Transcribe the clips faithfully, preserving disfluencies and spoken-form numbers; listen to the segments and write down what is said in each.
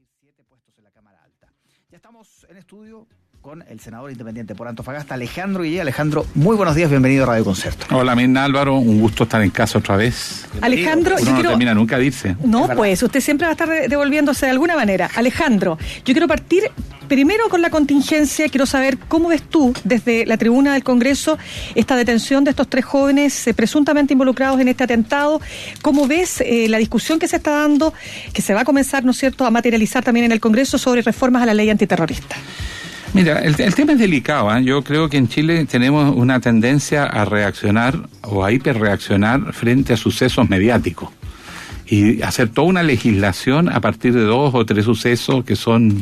siete puestos en la Cámara Alta. Ya estamos en estudio con el senador independiente por Antofagasta, Alejandro Guillé. Alejandro, muy buenos días, bienvenido a Radio Concerto. Hola, Mirna, Álvaro, un gusto estar en casa otra vez. Alejandro, Uno yo no quiero... termina nunca de irse. No, pues, usted siempre va a estar devolviéndose de alguna manera. Alejandro, yo quiero partir primero con la contingencia. Quiero saber cómo ves tú, desde la tribuna del Congreso, esta detención de estos tres jóvenes eh, presuntamente involucrados en este atentado. ¿Cómo ves eh, la discusión que se está dando, que se va a comenzar, ¿no es cierto?, a materializar también en el Congreso sobre reformas a la ley antiterrorista? Mira, el, el tema es delicado, ¿eh? Yo creo que en Chile tenemos una tendencia a reaccionar o a hiperreaccionar frente a sucesos mediáticos y hacer toda una legislación a partir de dos o tres sucesos que son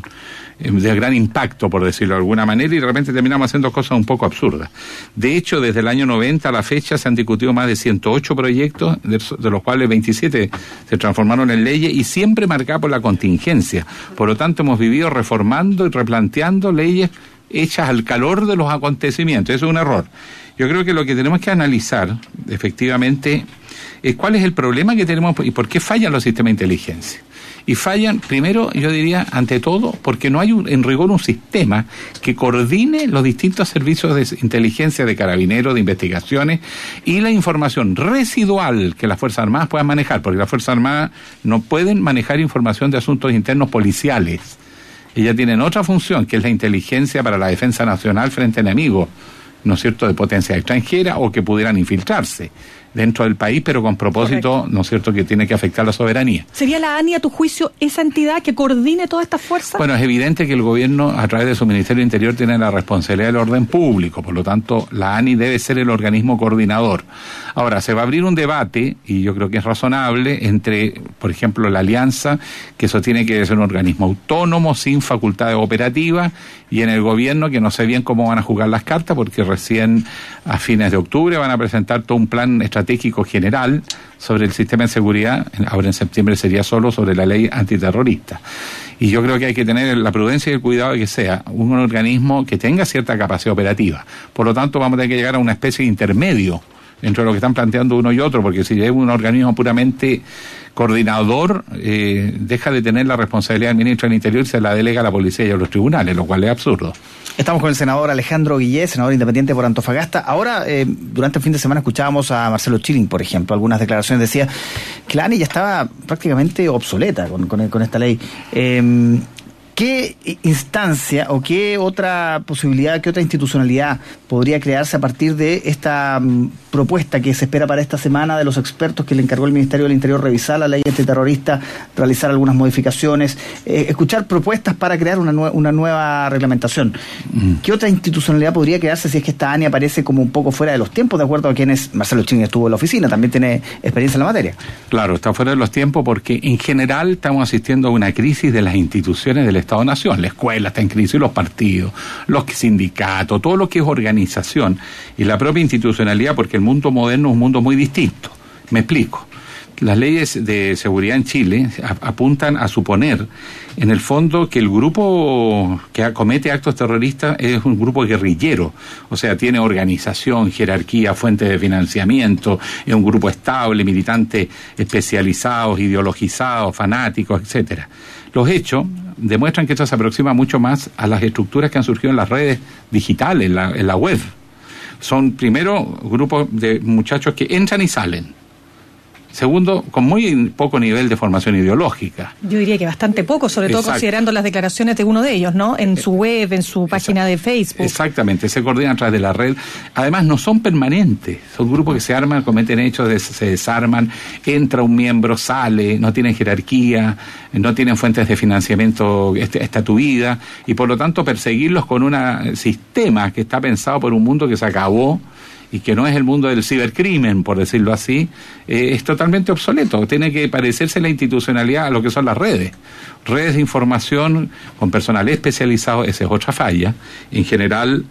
de gran impacto, por decirlo de alguna manera, y de repente terminamos haciendo cosas un poco absurdas. De hecho, desde el año noventa a la fecha se han discutido más de ciento ocho proyectos, de, de los cuales veintisiete se transformaron en leyes y siempre marcadas por la contingencia. Por lo tanto, hemos vivido reformando y replanteando leyes hechas al calor de los acontecimientos. Eso es un error. Yo creo que lo que tenemos que analizar, efectivamente, es cuál es el problema que tenemos y por qué fallan los sistemas de inteligencia. Y fallan, primero, yo diría, ante todo, porque no hay un, en rigor un sistema que coordine los distintos servicios de inteligencia, de carabineros, de investigaciones y la información residual que las Fuerzas Armadas puedan manejar, porque las Fuerzas Armadas no pueden manejar información de asuntos internos policiales. Ellas tienen otra función, que es la inteligencia para la defensa nacional frente a enemigos, ¿no es cierto?, de potencia extranjera o que pudieran infiltrarse dentro del país, pero con propósito, correcto, ¿no es cierto?, que tiene que afectar la soberanía. ¿Sería la ANI, a tu juicio, esa entidad que coordine todas estas fuerzas? Bueno, es evidente que el gobierno, a través de su Ministerio del Interior, tiene la responsabilidad del orden público, por lo tanto, la ANI debe ser el organismo coordinador. Ahora, se va a abrir un debate, y yo creo que es razonable, entre, por ejemplo, la Alianza, que eso tiene que ser un organismo autónomo, sin facultades operativas, y en el gobierno, que no sé bien cómo van a jugar las cartas, porque recién a fines de octubre van a presentar todo un plan estratégico general sobre el sistema de seguridad. Ahora en septiembre sería solo sobre la ley antiterrorista. Y yo creo que hay que tener la prudencia y el cuidado de que sea un organismo que tenga cierta capacidad operativa. Por lo tanto, vamos a tener que llegar a una especie de intermedio entre lo que están planteando uno y otro, porque si es un organismo puramente coordinador, eh, deja de tener la responsabilidad del ministro del Interior y se la delega a la policía y a los tribunales, lo cual es absurdo. Estamos con el senador Alejandro Guillé, senador independiente por Antofagasta. Ahora, eh, durante el fin de semana escuchábamos a Marcelo Chilling, por ejemplo, algunas declaraciones decía que la ANI ya estaba prácticamente obsoleta con, con, con esta ley. Eh, ¿Qué instancia o qué otra posibilidad, qué otra institucionalidad podría crearse a partir de esta um, propuesta que se espera para esta semana de los expertos que le encargó el Ministerio del Interior revisar la ley antiterrorista, realizar algunas modificaciones, eh, escuchar propuestas para crear una, nue- una nueva reglamentación? Mm. ¿Qué otra institucionalidad podría crearse si es que esta ANI aparece como un poco fuera de los tiempos, de acuerdo a quienes Marcelo Chilling estuvo en la oficina, también tiene experiencia en la materia? Claro, está fuera de los tiempos porque en general estamos asistiendo a una crisis de las instituciones del Estado-Nación. La escuela está en crisis, los partidos, los sindicatos, todo lo que es organización y la propia institucionalidad, porque el mundo moderno es un mundo muy distinto. Me explico. Las leyes de seguridad en Chile apuntan a suponer, en el fondo, que el grupo que comete actos terroristas es un grupo guerrillero, o sea, tiene organización, jerarquía, fuentes de financiamiento, es un grupo estable, militantes especializados, ideologizados, fanáticos, etcétera. Los hechos demuestran que esto se aproxima mucho más a las estructuras que han surgido en las redes digitales, en la, en la web. Son, primero, grupos de muchachos que entran y salen. Segundo, con muy poco nivel de formación ideológica. Yo diría que bastante poco, sobre todo Exacto. considerando las declaraciones de uno de ellos, ¿no? En su web, en su página Exacto. de Facebook. Exactamente, se coordinan a través de la red. Además, no son permanentes. Son grupos que se arman, cometen hechos, se desarman, entra un miembro, sale, no tienen jerarquía, no tienen fuentes de financiamiento estatuidas, y por lo tanto perseguirlos con un sistema que está pensado por un mundo que se acabó, y que no es el mundo del cibercrimen, por decirlo así, eh, es totalmente obsoleto. Tiene que parecerse la institucionalidad a lo que son las redes. Redes de información con personal especializado, esa es otra falla. En general,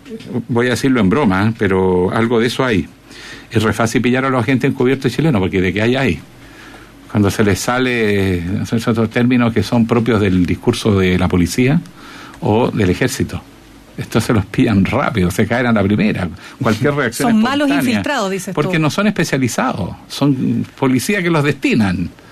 voy a decirlo en broma, pero algo de eso hay. Es re fácil pillar a los agentes encubiertos chilenos, porque de qué hay ahí. Cuando se les sale esos otros términos que son propios del discurso de la policía o del ejército. Estos se los pillan rápido, se caen a la primera. Cualquier reacción son malos infiltrados, dices porque tú. No son especializados, son policías que los destinan.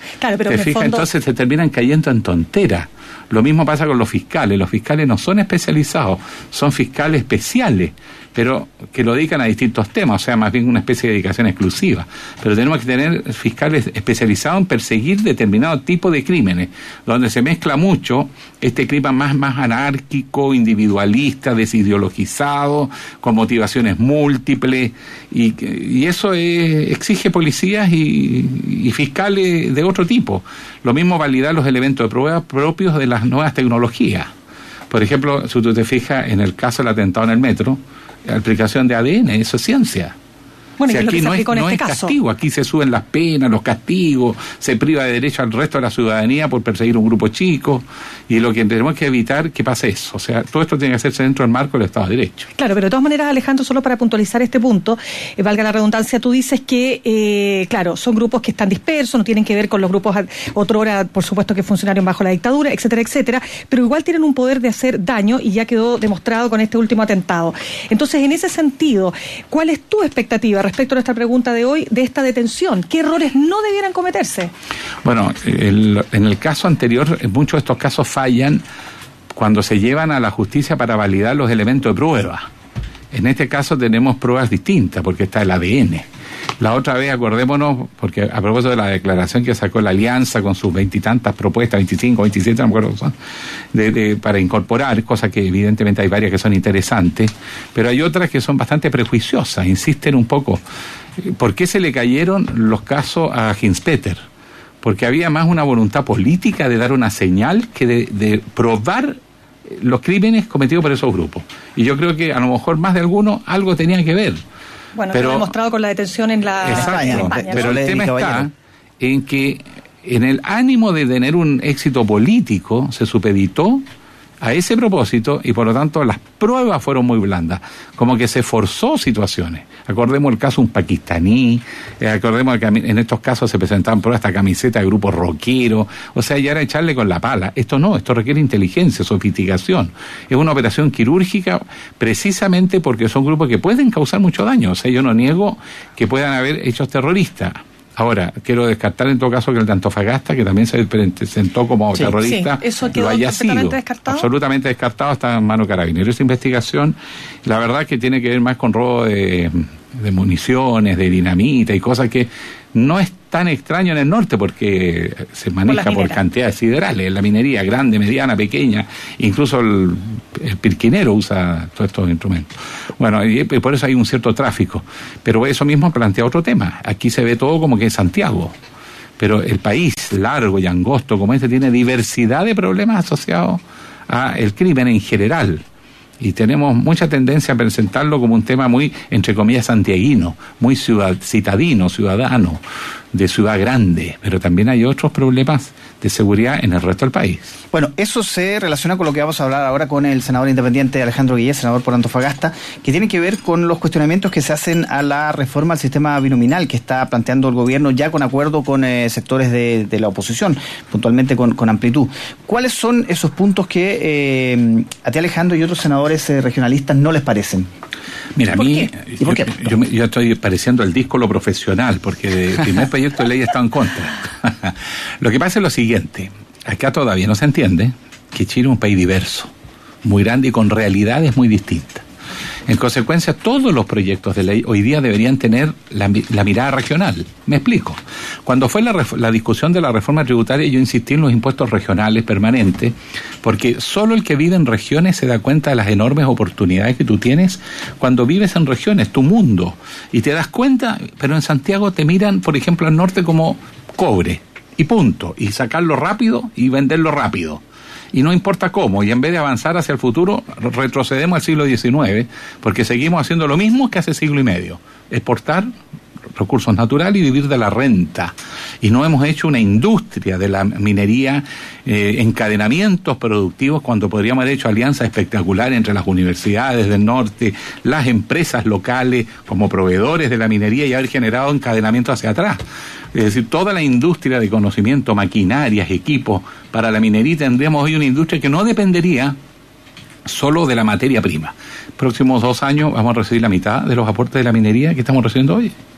Claro, pero ¿Te en el fijas? fondo... Entonces se terminan cayendo en tonteras. Lo mismo pasa con los fiscales. Los fiscales no son especializados, son fiscales especiales, pero que lo dedican a distintos temas, o sea, más bien una especie de dedicación exclusiva. Pero tenemos que tener fiscales especializados en perseguir determinado tipo de crímenes, donde se mezcla mucho este clima más, más anárquico, individualista, desideologizado, con motivaciones múltiples, y, y eso es, exige policías y, y fiscales de otro tipo. Lo mismo validar los elementos de prueba propios de las nuevas tecnologías. Por ejemplo, si tú te fijas en el caso del atentado en el metro, la aplicación de A D N, eso es ciencia. Bueno, si y es aquí lo no que se aplicó es, en no este es caso. castigo, aquí se suben las penas, los castigos, se priva de derecho al resto de la ciudadanía por perseguir un grupo chico, y lo que tenemos que evitar que pase eso. O sea, todo esto tiene que hacerse dentro del marco del Estado de Derecho. Claro, pero de todas maneras, Alejandro, solo para puntualizar este punto, eh, valga la redundancia, tú dices que, eh, claro, son grupos que están dispersos, no tienen que ver con los grupos otrora, por supuesto, que funcionaron bajo la dictadura, etcétera, etcétera, pero igual tienen un poder de hacer daño y ya quedó demostrado con este último atentado. Entonces, en ese sentido, ¿cuál es tu expectativa respecto a nuestra pregunta de hoy de esta detención? ¿Qué errores no debieran cometerse? Bueno, el, en el caso anterior, muchos de estos casos fallan cuando se llevan a la justicia para validar los elementos de prueba. En este caso tenemos pruebas distintas, porque está el A D N. La otra vez, acordémonos, porque a propósito de la declaración que sacó la Alianza con sus veintitantas propuestas, veinticinco, veintisiete, no me acuerdo, son, de, de, para incorporar, cosas que evidentemente hay varias que son interesantes, pero hay otras que son bastante prejuiciosas, insisten un poco. ¿Por qué se le cayeron los casos a Hinspeter? Porque había más una voluntad política de dar una señal que de, de probar los crímenes cometidos por esos grupos. Y yo creo que a lo mejor más de alguno algo tenía que ver. Bueno, pero, lo demostrado con la detención en la exacto, en España, pero ¿no? el tema Caballero. está en que en el ánimo de tener un éxito político se supeditó a ese propósito y por lo tanto las pruebas fueron muy blandas, como que se forzó situaciones. Acordemos el caso de un pakistaní, eh, acordemos que en estos casos se presentaban pruebas hasta camisetas de grupos rockeros, o sea, ya era echarle con la pala. Esto no, esto requiere inteligencia, sofisticación. Es una operación quirúrgica precisamente porque son grupos que pueden causar mucho daño. O sea, yo no niego que puedan haber hechos terroristas. Ahora, quiero descartar en todo caso que el de Antofagasta, que también se presentó como sí, terrorista, sí, eso quedó lo haya completamente sido. descartado. Absolutamente descartado, hasta en mano carabinero. Esa investigación, la verdad que tiene que ver más con robo de, de municiones, de dinamita y cosas que no es tan extraño en el norte porque se maneja por, por cantidades siderales, la minería grande, mediana, pequeña, incluso el, el pirquinero usa todos estos instrumentos. Bueno, y por eso hay un cierto tráfico, pero eso mismo plantea otro tema. Aquí se ve todo como que es Santiago, pero el país largo y angosto como este tiene diversidad de problemas asociados al crimen en general. Y tenemos mucha tendencia a presentarlo como un tema muy, entre comillas, santiaguino, muy ciudad, citadino, ciudadano, de ciudad grande, pero también hay otros problemas de seguridad en el resto del país. Bueno, eso se relaciona con lo que vamos a hablar ahora con el senador independiente Alejandro Guillé, senador por Antofagasta, que tiene que ver con los cuestionamientos que se hacen a la reforma al sistema binominal que está planteando el gobierno ya con acuerdo con eh, sectores de, de la oposición, puntualmente con, con Amplitud. ¿Cuáles son esos puntos que eh, a ti, Alejandro, y otros senadores eh, regionalistas no les parecen? Mira, a mí, ¿Y por qué? Yo, yo, yo estoy pareciendo el disco lo profesional, porque del primer proyecto de ley he estado en contra. Lo que pasa es lo siguiente, acá todavía no se entiende que Chile es un país diverso, muy grande y con realidades muy distintas. En consecuencia, todos los proyectos de ley hoy día deberían tener la, la mirada regional. Me explico. Cuando fue la, la discusión de la reforma tributaria, yo insistí en los impuestos regionales permanentes, porque solo el que vive en regiones se da cuenta de las enormes oportunidades que tú tienes cuando vives en regiones, tu mundo. Y te das cuenta, pero en Santiago te miran, por ejemplo, al norte como cobre, y punto. Y sacarlo rápido y venderlo rápido. Y no importa cómo, y en vez de avanzar hacia el futuro, retrocedemos al siglo diecinueve, porque seguimos haciendo lo mismo que hace siglo y medio, exportar recursos naturales y vivir de la renta. Y no hemos hecho una industria de la minería, eh, encadenamientos productivos, cuando podríamos haber hecho alianzas espectaculares entre las universidades del norte, las empresas locales como proveedores de la minería y haber generado encadenamientos hacia atrás. Es decir, toda la industria de conocimiento, maquinarias, equipos para la minería, tendríamos hoy una industria que no dependería solo de la materia prima. Próximos dos años vamos a recibir la mitad de los aportes de la minería que estamos recibiendo hoy.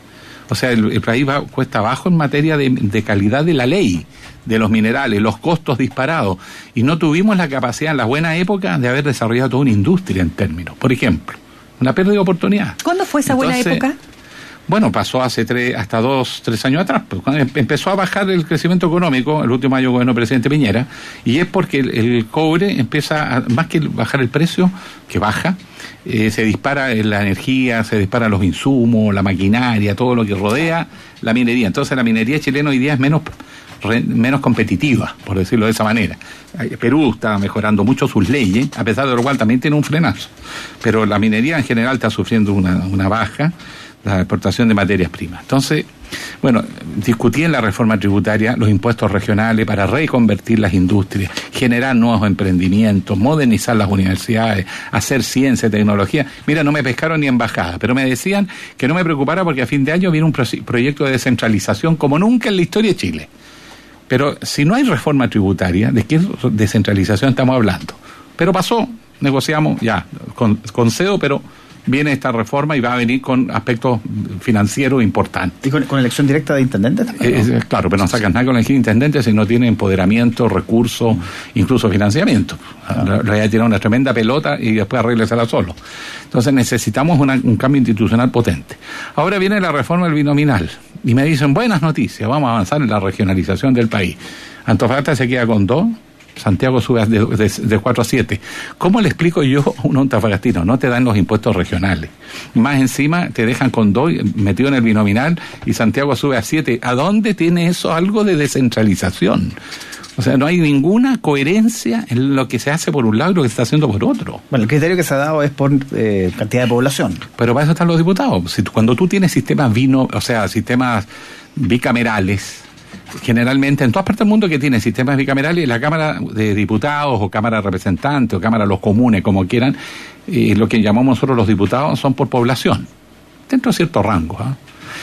O sea, el, el país va cuesta abajo en materia de, de calidad de la ley, de los minerales, los costos disparados. Y no tuvimos la capacidad en la buena época de haber desarrollado toda una industria en términos. Por ejemplo, una pérdida de oportunidad. ¿Cuándo fue esa Entonces, buena época? Bueno, pasó hace tres, hasta dos, tres años atrás. Pues, cuando empezó a bajar el crecimiento económico, el último año gobierno del presidente Piñera, y es porque el, el cobre empieza, a, más que bajar el precio, que baja, eh, se dispara la energía, se disparan los insumos, la maquinaria, todo lo que rodea la minería. Entonces la minería chilena hoy día es menos, re, menos competitiva, por decirlo de esa manera. Perú está mejorando mucho sus leyes, a pesar de lo cual también tiene un frenazo. Pero la minería en general está sufriendo una, una baja, la exportación de materias primas. Entonces, bueno, discutí en la reforma tributaria los impuestos regionales para reconvertir las industrias, generar nuevos emprendimientos, modernizar las universidades, hacer ciencia, tecnología. Mira, no me pescaron ni embajada, pero me decían que no me preocupara porque a fin de año viene un pro- proyecto de descentralización como nunca en la historia de Chile. Pero si no hay reforma tributaria, ¿de qué descentralización estamos hablando? Pero pasó, negociamos, ya, con, concedo, pero viene esta reforma y va a venir con aspectos financieros importantes. ¿Y con, con elección directa de intendentes también? Eh, eh, claro, pero no sacan nada con elegir intendentes si no tiene empoderamiento, recursos, incluso financiamiento. Ah. Le voy a tirar una tremenda pelota y después arréglesela solo. Entonces necesitamos una, un cambio institucional potente. Ahora viene la reforma del binominal y me dicen, buenas noticias, vamos a avanzar en la regionalización del país. Antofagasta se queda con dos, Santiago sube de, de, de cuatro a siete. ¿Cómo le explico yo a un antofagastino? No te dan los impuestos regionales. Más encima te dejan con dos metido en el binominal y Santiago sube a siete. ¿A dónde tiene eso algo de descentralización? O sea, no hay ninguna coherencia en lo que se hace por un lado y lo que se está haciendo por otro. Bueno, el criterio que se ha dado es por eh, cantidad de población. Pero para eso están los diputados. Si, cuando tú tienes sistemas vino, o sea, sistemas bicamerales, generalmente en todas partes del mundo que tiene sistemas bicamerales, la Cámara de Diputados o Cámara de Representantes o Cámara de los Comunes, como quieran, eh, lo que llamamos nosotros los diputados son por población, dentro de ciertos rangos. ¿eh?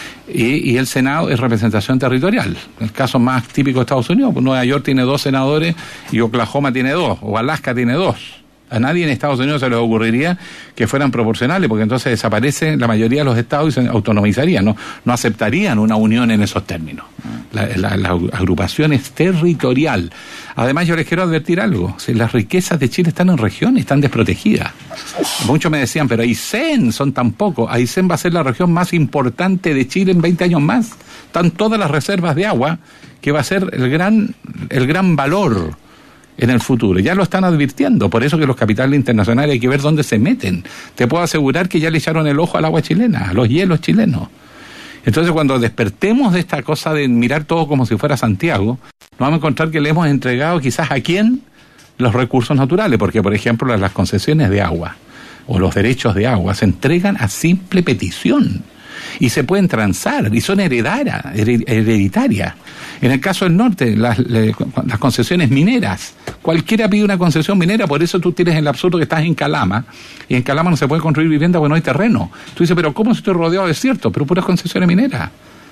Y, y el Senado es representación territorial. El caso más típico de Estados Unidos, pues Nueva York tiene dos senadores y Oklahoma tiene dos, o Alaska tiene dos. A nadie en Estados Unidos se les ocurriría que fueran proporcionales, porque entonces desaparece la mayoría de los estados y se autonomizarían, no, no aceptarían una unión en esos términos. La, la, la agrupación es territorial. Además, yo les quiero advertir algo: si las riquezas de Chile están en regiones, están desprotegidas. Muchos me decían, pero Aysén son tan pocos. Aysén va a ser la región más importante de Chile en veinte años más. Están todas las reservas de agua, que va a ser el gran, el gran valor en el futuro. Ya lo están advirtiendo, por eso que los capitales internacionales hay que ver dónde se meten. Te puedo asegurar que ya le echaron el ojo al agua chilena, a los hielos chilenos. Entonces, cuando despertemos de esta cosa de mirar todo como si fuera Santiago, nos vamos a encontrar que le hemos entregado quizás a quién los recursos naturales, porque por ejemplo las concesiones de agua o los derechos de agua se entregan a simple petición y se pueden transar y son heredarias, hereditarias. En el caso del norte, las, las concesiones mineras, cualquiera pide una concesión minera, por eso tú tienes el absurdo que estás en Calama, y en Calama no se puede construir vivienda porque no hay terreno. Tú dices, pero ¿cómo si estoy rodeado de desierto? Pero puras concesiones mineras.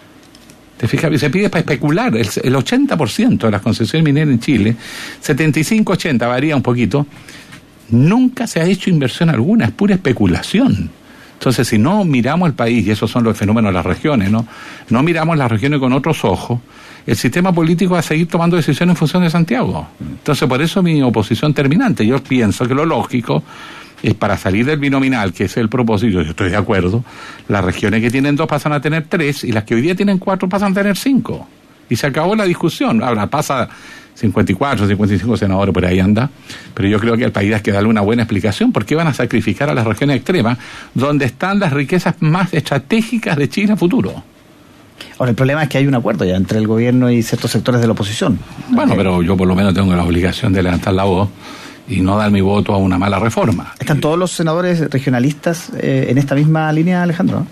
¿Te fijas? Y se pide para especular. El, el ochenta por ciento de las concesiones mineras en Chile, setenta y cinco a ochenta, varía un poquito, nunca se ha hecho inversión alguna, es pura especulación. Entonces, si no miramos el país, y esos son los fenómenos de las regiones, ¿no? No miramos las regiones con otros ojos, el sistema político va a seguir tomando decisiones en función de Santiago. Entonces, por eso mi oposición terminante. Yo pienso que lo lógico es, para salir del binominal, que es el propósito, yo estoy de acuerdo, las regiones que tienen dos pasan a tener tres, y las que hoy día tienen cuatro pasan a tener cinco. Y se acabó la discusión. Ahora pasa cincuenta y cuatro, cincuenta y cinco senadores, por ahí anda, pero yo creo que al país hay que darle una buena explicación. ¿Por qué van a sacrificar a las regiones extremas donde están las riquezas más estratégicas de Chile a futuro? Ahora, el problema es que hay un acuerdo ya entre el gobierno y ciertos sectores de la oposición. Bueno, okay. Pero yo por lo menos tengo la obligación de levantar la voz y no dar mi voto a una mala reforma. ¿Están todos los senadores regionalistas eh, en esta misma línea, Alejandro?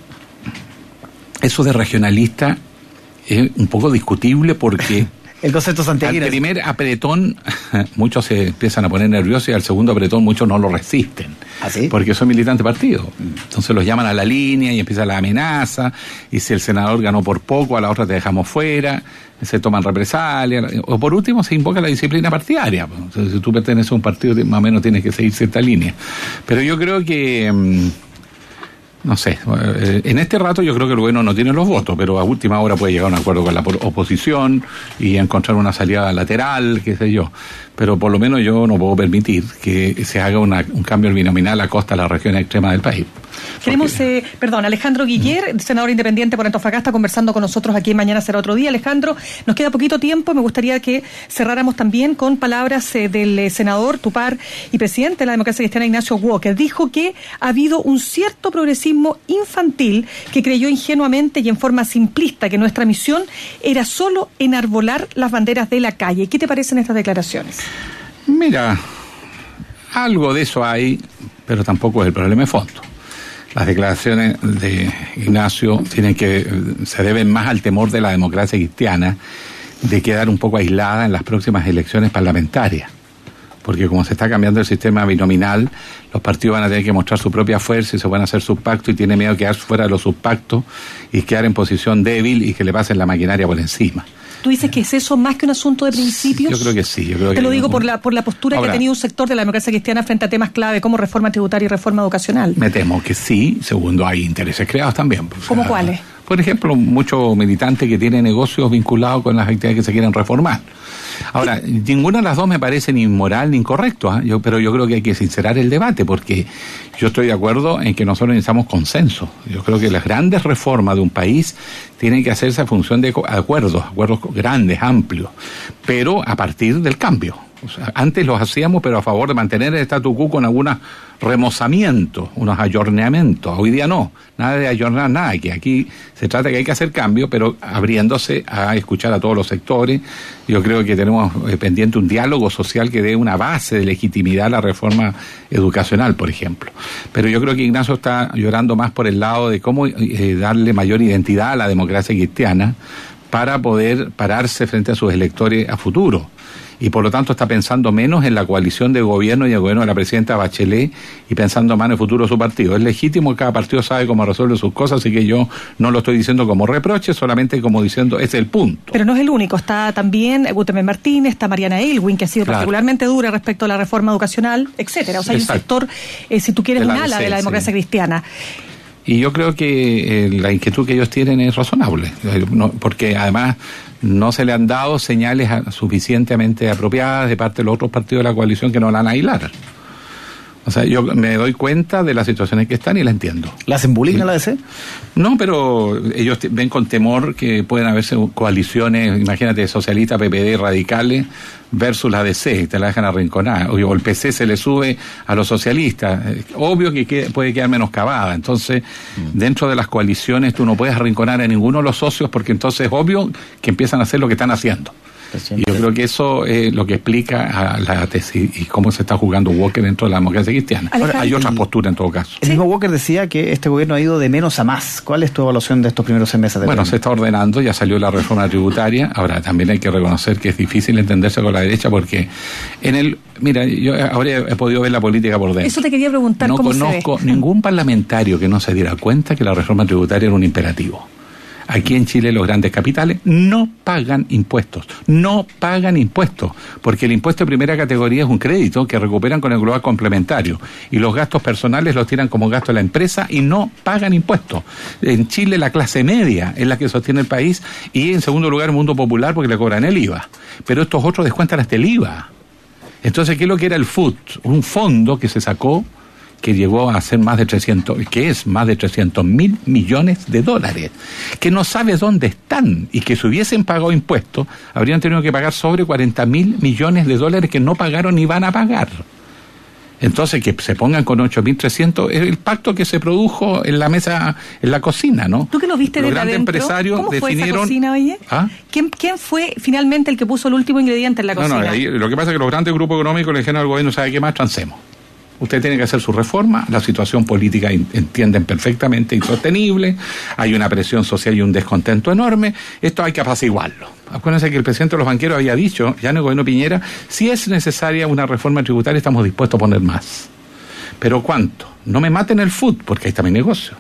Eso de regionalista es un poco discutible porque el concepto santiaguino. Al primer apretón muchos se empiezan a poner nerviosos y al segundo apretón muchos no lo resisten. ¿Ah, sí? Porque son militantes partidos. Entonces los llaman a la línea y empieza la amenaza, y si el senador ganó por poco, a la otra te dejamos fuera, se toman represalias, o por último se invoca la disciplina partidaria. Entonces, si tú perteneces a un partido, más o menos tienes que seguir cierta línea. Pero yo creo que No sé, en este rato yo creo que el gobierno no tiene los votos, pero a última hora puede llegar a un acuerdo con la oposición y encontrar una salida lateral, qué sé yo. Pero por lo menos yo no puedo permitir que se haga una, un cambio binominal a costa de la región extrema del país. Queremos, Porque... eh, perdón, Alejandro Guiller, senador independiente por Antofagasta, conversando con nosotros aquí en Mañana Será Otro Día. Alejandro, nos queda poquito tiempo, me gustaría que cerráramos también con palabras eh, del eh, senador, tu par y presidente de la Democracia Cristiana, Ignacio Walker. Dijo que ha habido un cierto progresismo infantil que creyó ingenuamente y en forma simplista que nuestra misión era solo enarbolar las banderas de la calle. ¿Qué te parecen estas declaraciones? Mira, algo de eso hay, pero tampoco es el problema de fondo. Las declaraciones de Ignacio tienen que se deben más al temor de la democracia cristiana de quedar un poco aislada en las próximas elecciones parlamentarias. Porque como se está cambiando el sistema binominal, los partidos van a tener que mostrar su propia fuerza y se van a hacer subpactos y tiene miedo de quedar fuera de los subpactos y quedar en posición débil y que le pasen la maquinaria por encima. ¿Tú dices que es eso más que un asunto de principios? Yo creo que sí. Yo creo Te que lo digo no, por la por la postura ahora, que ha tenido un sector de la democracia cristiana frente a temas clave como reforma tributaria y reforma educacional. Me temo que sí. Segundo, hay intereses creados también. Pues, ¿Cómo o sea, cuáles? Por ejemplo, muchos militantes que tienen negocios vinculados con las actividades que se quieren reformar. Ahora, ninguna de las dos me parece ni inmoral ni incorrecto, ¿eh? yo, pero yo creo que hay que sincerar el debate, porque yo estoy de acuerdo en que nosotros necesitamos consenso. Yo creo que las grandes reformas de un país tienen que hacerse a función de acuerdos, acuerdos grandes, amplios, pero a partir del cambio. O sea, antes los hacíamos, pero a favor de mantener el statu quo con algunos remozamientos, unos ayorneamientos. Hoy día no, nada de ayornar nada, que aquí se trata que hay que hacer cambio, pero abriéndose a escuchar a todos los sectores. Yo creo que tenemos eh, pendiente un diálogo social que dé una base de legitimidad a la reforma educacional, por ejemplo. Pero yo creo que Ignacio está llorando más por el lado de cómo eh, darle mayor identidad a la democracia cristiana para poder pararse frente a sus electores a futuro. Y por lo tanto está pensando menos en la coalición de gobierno y el gobierno de la presidenta Bachelet y pensando más en el futuro de su partido. Es legítimo, cada partido sabe cómo resuelve sus cosas, así que yo no lo estoy diciendo como reproche, solamente como diciendo, ese es el punto. Pero no es el único, está también Gutemén Martínez, está Mariana Elwin, que ha sido claro. particularmente dura respecto a la reforma educacional, etcétera. O sea, Exacto. hay un sector, eh, si tú quieres, un ala de la democracia sí. cristiana. Y yo creo que eh, la inquietud que ellos tienen es razonable, eh, no, porque además no se le han dado señales a, suficientemente apropiadas de parte de los otros partidos de la coalición que no la van a aislar. O sea, yo me doy cuenta de las situaciones que están y la entiendo. ¿La hacen bullying a la D C? No, pero ellos te, ven con temor que pueden haberse coaliciones, imagínate, socialistas, P P D, radicales, versus la D C, te la dejan arrinconar. O el P C se le sube a los socialistas. Obvio que quede, puede quedar menoscabada. Entonces, mm. dentro de las coaliciones tú no puedes arrinconar a ninguno de los socios porque entonces es obvio que empiezan a hacer lo que están haciendo. Y yo creo que eso es lo que explica a la tesis y cómo se está jugando Walker dentro de la democracia cristiana. Ahora, hay otras posturas en todo caso. El mismo Walker decía que este gobierno ha ido de menos a más. ¿Cuál es tu evaluación de estos primeros seis meses de Bueno, gobierno? Se está ordenando, ya salió la reforma tributaria. Ahora también hay que reconocer que es difícil entenderse con la derecha porque en el... Mira, yo ahora he podido ver la política por dentro. Eso te quería preguntar, no ¿cómo se ve? No conozco ningún parlamentario que no se diera cuenta que la reforma tributaria era un imperativo. Aquí en Chile los grandes capitales no pagan impuestos, no pagan impuestos, porque el impuesto de primera categoría es un crédito que recuperan con el global complementario y los gastos personales los tiran como gasto de la empresa y no pagan impuestos. En Chile la clase media es la que sostiene el país y en segundo lugar el mundo popular porque le cobran el I V A, pero estos otros descuentan hasta el I V A. Entonces, ¿qué es lo que era el F U T? Un fondo que se sacó que llegó a ser más de trescientos, que es más de trescientos mil millones de dólares, que no sabe dónde están y que si hubiesen pagado impuestos, habrían tenido que pagar sobre cuarenta mil millones de dólares que no pagaron ni van a pagar. Entonces, que se pongan con ocho mil trescientos, es el pacto que se produjo en la mesa, en la cocina, ¿no? ¿Tú que lo viste los desde grandes adentro? Empresarios ¿Cómo fue definieron... esa cocina, oye? ¿Ah? ¿Quién, ¿Quién fue finalmente el que puso el último ingrediente en la cocina? No, no, ahí, lo que pasa es que los grandes grupos económicos le dijeron al gobierno, ¿sabe qué más? Transemos. Usted tiene que hacer su reforma, la situación política entienden perfectamente insostenible, hay una presión social y un descontento enorme, esto hay que apaciguarlo. Acuérdense que el presidente de los banqueros había dicho, ya en el gobierno Piñera, si es necesaria una reforma tributaria estamos dispuestos a poner más. ¿Pero cuánto? No me maten el F U T, porque ahí está mi negocio.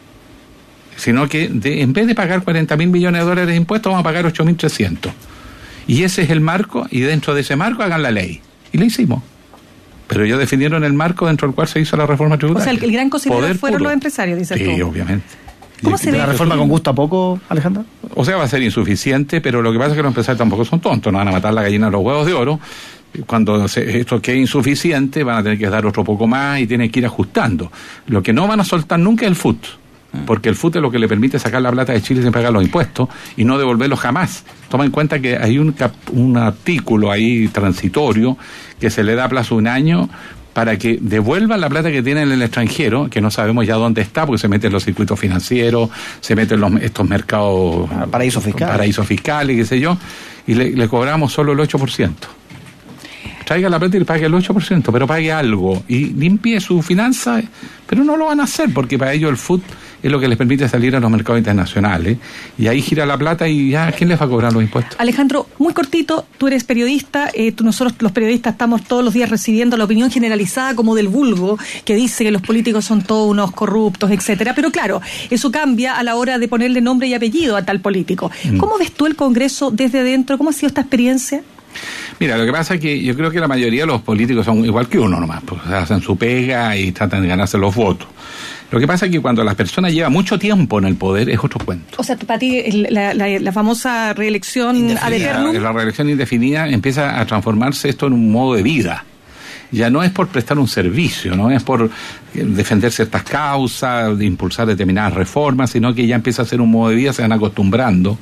Sino que de, en vez de pagar cuarenta mil millones de dólares de impuestos, vamos a pagar ocho mil trescientos. Y ese es el marco, y dentro de ese marco hagan la ley. Y la hicimos. Pero ellos definieron el marco dentro del cual se hizo la reforma tributaria. O sea, el, el gran cocinero Poder fueron puro. los empresarios, dices tú. Sí, obviamente. ¿Cómo se ve? ¿La reforma con gusto a poco, Alejandro? O sea, va a ser insuficiente, pero lo que pasa es que los empresarios tampoco son tontos, no van a matar la gallina de los huevos de oro. Cuando se, esto quede insuficiente, van a tener que dar otro poco más y tienen que ir ajustando. Lo que no van a soltar nunca es el F U T, porque el F U T es lo que le permite sacar la plata de Chile sin pagar los impuestos y no devolverlos jamás. Toma en cuenta que hay un, cap, un artículo ahí transitorio que se le da plazo un año para que devuelvan la plata que tienen en el extranjero, que no sabemos ya dónde está, porque se meten en los circuitos financieros, se meten en los, estos mercados... Paraísos fiscales. Paraísos fiscales, qué sé yo, y le, le cobramos solo el ocho por ciento. Traiga la plata y pague el ocho por ciento, pero pague algo y limpie su finanza, pero no lo van a hacer porque para ellos el F U T es lo que les permite salir a los mercados internacionales y ahí gira la plata y ya, ¿quién les va a cobrar los impuestos? Alejandro, muy cortito, tú eres periodista, eh, tú, nosotros los periodistas estamos todos los días recibiendo la opinión generalizada como del vulgo, que dice que los políticos son todos unos corruptos, etcétera, pero claro, eso cambia a la hora de ponerle nombre y apellido a tal político. Mm. ¿Cómo ves tú el Congreso desde dentro? ¿Cómo ha sido esta experiencia? Mira, lo que pasa es que yo creo que la mayoría de los políticos son igual que uno nomás, pues hacen su pega y tratan de ganarse los votos. Lo que pasa es que cuando las personas llevan mucho tiempo en el poder es otro cuento. O sea, para ti la, la, la famosa reelección ad eternum. La, la reelección indefinida empieza a transformarse esto en un modo de vida. Ya no es por prestar un servicio, no es por defender ciertas causas, de impulsar determinadas reformas, sino que ya empieza a ser un modo de vida, se van acostumbrando.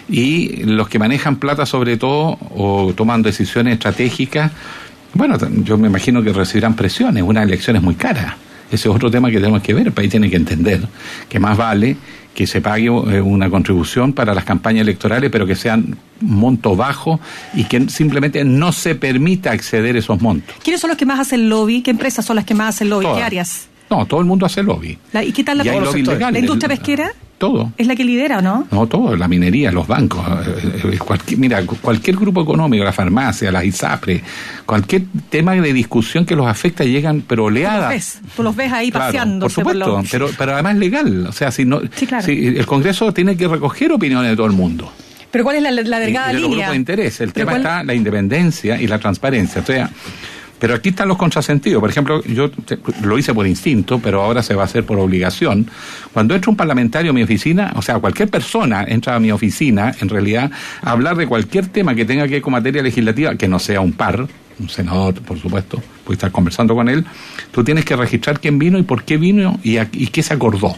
Y los que manejan plata sobre todo, o toman decisiones estratégicas, bueno, yo me imagino que recibirán presiones, una elección es muy cara. Ese es otro tema que tenemos que ver, el país tiene que entender que más vale que se pague una contribución para las campañas electorales, pero que sean montos bajos y que simplemente no se permita acceder a esos montos. ¿Quiénes son los que más hacen lobby? ¿Qué empresas son las que más hacen lobby? Todas. ¿Qué áreas? No, todo el mundo hace lobby. La, ¿Y qué tal la, y hay lobby legal, la industria pesquera? Todo. ¿Es la que lidera o no? No, todo, la minería, los bancos, eh, cualquier, mira, cualquier grupo económico, la farmacia, las ISAPRE, cualquier tema de discusión que los afecta llegan, pero oleadas. Tú los ves, tú los ves ahí claro, paseando. Por supuesto, por los... pero, pero además legal, o sea, si no, sí, claro. si el Congreso tiene que recoger opiniones de todo el mundo. Pero ¿cuál es la, la delgada de, de línea? De interés, el tema ¿cuál? está la independencia y la transparencia, o sea... Pero aquí están los contrasentidos. Por ejemplo, yo te, lo hice por instinto, pero ahora se va a hacer por obligación. Cuando entra un parlamentario a mi oficina, o sea, cualquier persona entra a mi oficina, en realidad, a hablar de cualquier tema que tenga que ver con materia legislativa, que no sea un par, un senador, por supuesto, puede estar conversando con él, tú tienes que registrar quién vino y por qué vino y, a, y qué se acordó.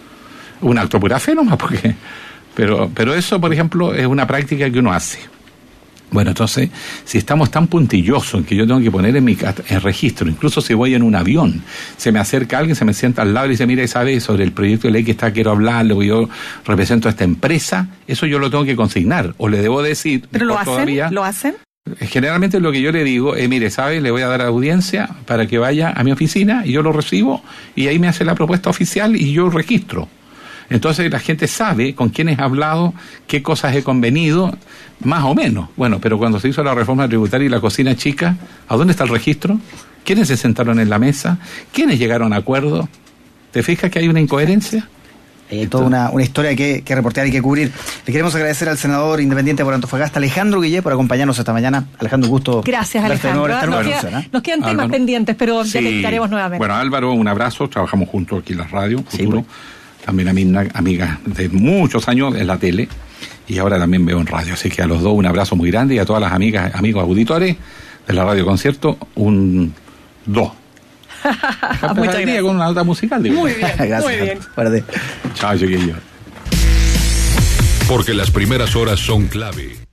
Un acto pura fe nomás, porque... Pero, pero eso, por ejemplo, es una práctica que uno hace. Bueno, entonces, si estamos tan puntillosos en que yo tengo que poner en mi en registro, incluso si voy en un avión, se me acerca alguien, se me sienta al lado y dice, mira, y sabe sobre el proyecto de ley que está, quiero hablarle, porque yo represento a esta empresa, eso yo lo tengo que consignar, o le debo decir... ¿Pero lo hacen? Todavía, ¿Lo hacen? Generalmente lo que yo le digo es, mire, sabe, le voy a dar audiencia para que vaya a mi oficina y yo lo recibo y ahí me hace la propuesta oficial y yo registro. Entonces la gente sabe con quiénes he hablado, qué cosas he convenido, más o menos. Bueno, pero cuando se hizo la reforma tributaria y la cocina chica, ¿a dónde está el registro? ¿Quiénes se sentaron en la mesa? ¿Quiénes llegaron a acuerdo? ¿Te fijas que hay una incoherencia? Eh, toda una, una historia que, que reportear y que cubrir. Le queremos agradecer al senador independiente por Antofagasta, Alejandro Guillé, por acompañarnos esta mañana. Alejandro, un gusto. Gracias, Alejandro. Nos, bueno, queda, ¿eh? nos quedan temas Álvaro, pendientes, pero sí, ya te invitaremos nuevamente. Bueno, Álvaro, un abrazo. Trabajamos juntos aquí en la radio, Futuro. Sí, pues. También a mi amiga de muchos años en la tele y ahora también veo en radio. Así que a los dos un abrazo muy grande y a todas las amigas, amigos auditores de la Radio Concierto, un dos. Muchas gracias. Con una nota musical. Digo. Muy bien, gracias. Muy bien. Chao, chiquillos. Porque las primeras horas son clave.